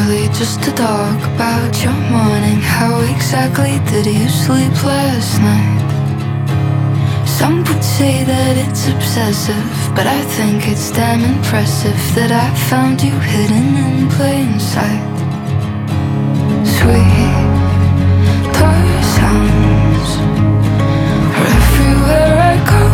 really just to talk about your morning. How exactly did you sleep last night? Some would say that it's obsessive, but I think it's damn impressive that I found you hidden in plain sight. Sweet sounds are everywhere I go.